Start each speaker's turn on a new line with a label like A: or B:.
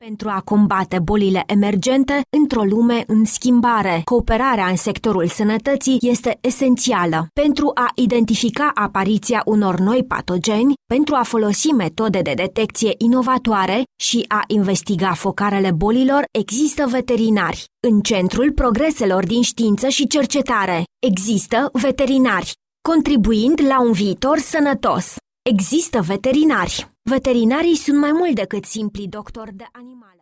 A: Pentru a combate bolile emergente într-o lume în schimbare, cooperarea în sectorul sănătății este esențială pentru a identifica apariția unor noi patogeni, pentru a folosi metode de detecție inovatoare și a investiga focarele bolilor. Există veterinari. În centrul progreselor din știință și cercetare există veterinari, contribuind la un viitor sănătos. Există veterinari. Veterinarii sunt mai mult decât simpli doctori de animale.